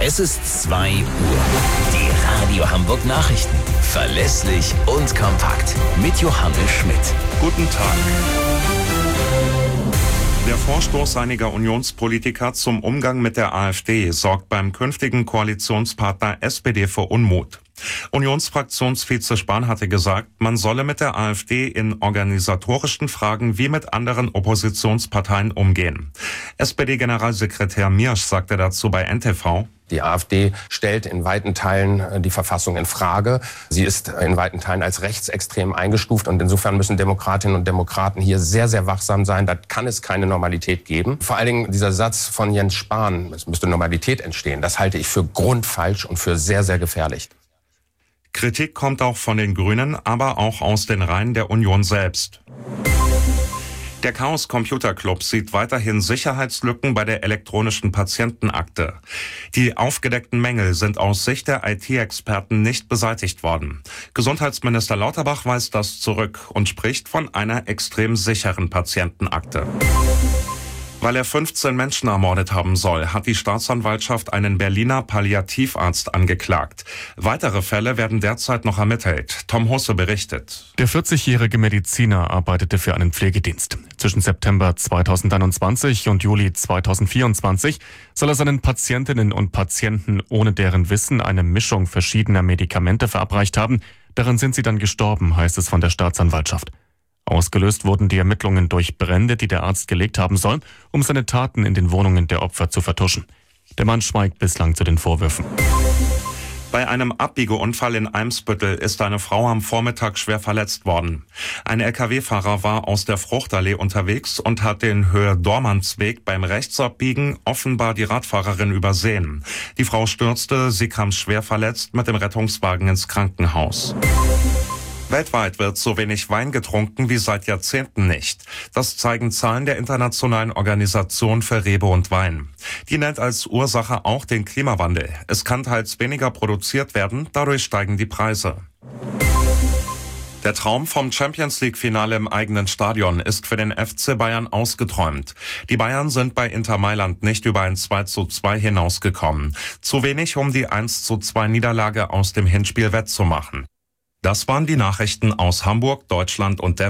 Es ist 2 Uhr. Die Radio Hamburg Nachrichten. Verlässlich und kompakt. Mit Johannes Schmidt. Guten Tag. Der Vorstoß einiger Unionspolitiker zum Umgang mit der AfD sorgt beim künftigen Koalitionspartner SPD für Unmut. Unionsfraktionsvize Spahn hatte gesagt, man solle mit der AfD in organisatorischen Fragen wie mit anderen Oppositionsparteien umgehen. SPD-Generalsekretär Miersch sagte dazu bei NTV: Die AfD stellt in weiten Teilen die Verfassung in Frage. Sie ist in weiten Teilen als rechtsextrem eingestuft und insofern müssen Demokratinnen und Demokraten hier sehr, sehr wachsam sein. Da kann es keine Normalität geben. Vor allen Dingen dieser Satz von Jens Spahn, es müsste Normalität entstehen, das halte ich für grundfalsch und für sehr, sehr gefährlich. Kritik kommt auch von den Grünen, aber auch aus den Reihen der Union selbst. Der Chaos Computer Club sieht weiterhin Sicherheitslücken bei der elektronischen Patientenakte. Die aufgedeckten Mängel sind aus Sicht der IT-Experten nicht beseitigt worden. Gesundheitsminister Lauterbach weist das zurück und spricht von einer extrem sicheren Patientenakte. Weil er 15 Menschen ermordet haben soll, hat die Staatsanwaltschaft einen Berliner Palliativarzt angeklagt. Weitere Fälle werden derzeit noch ermittelt. Tom Husse berichtet. Der 40-jährige Mediziner arbeitete für einen Pflegedienst. Zwischen September 2021 und Juli 2024 soll er seinen Patientinnen und Patienten ohne deren Wissen eine Mischung verschiedener Medikamente verabreicht haben. Daran sind sie dann gestorben, heißt es von der Staatsanwaltschaft. Ausgelöst wurden die Ermittlungen durch Brände, die der Arzt gelegt haben soll, um seine Taten in den Wohnungen der Opfer zu vertuschen. Der Mann schweigt bislang zu den Vorwürfen. Bei einem Abbiegeunfall in Eimsbüttel ist eine Frau am Vormittag schwer verletzt worden. Ein Lkw-Fahrer war aus der Fruchtallee unterwegs und hat den Höhe-Dormansweg beim Rechtsabbiegen offenbar die Radfahrerin übersehen. Die Frau stürzte, sie kam schwer verletzt mit dem Rettungswagen ins Krankenhaus. Weltweit wird so wenig Wein getrunken wie seit Jahrzehnten nicht. Das zeigen Zahlen der Internationalen Organisation für Rebe und Wein. Die nennt als Ursache auch den Klimawandel. Es kann teils weniger produziert werden, dadurch steigen die Preise. Der Traum vom Champions-League-Finale im eigenen Stadion ist für den FC Bayern ausgeträumt. Die Bayern sind bei Inter Mailand nicht über ein 2:2 hinausgekommen. Zu wenig, um die 1:2 Niederlage aus dem Hinspiel wettzumachen. Das waren die Nachrichten aus Hamburg, Deutschland und der